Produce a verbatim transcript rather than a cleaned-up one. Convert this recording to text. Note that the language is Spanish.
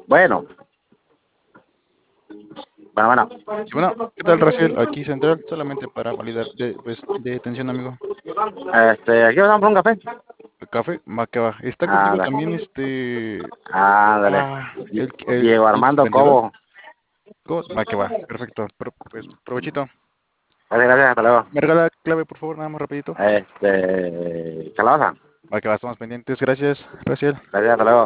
Bueno, bueno, Y bueno, ¿qué tal, Raciel? Aquí Central, solamente para validar de, pues, de atención, amigo. bueno. Este, aquí vamos por un café. El café, va que va. Está contigo Ándale, también este. ándale. Ah, Die- el, el, Diego el Armando vendedor. Cobo. ¿Cómo? Va que va. Perfecto. Pro- pues provechito. Gracias, gracias, hasta luego. ¿Me regala la clave, por favor, nada más rapidito? Este, calabaza. Va que va, estamos pendientes. Gracias, Raciel. Gracias, hasta luego.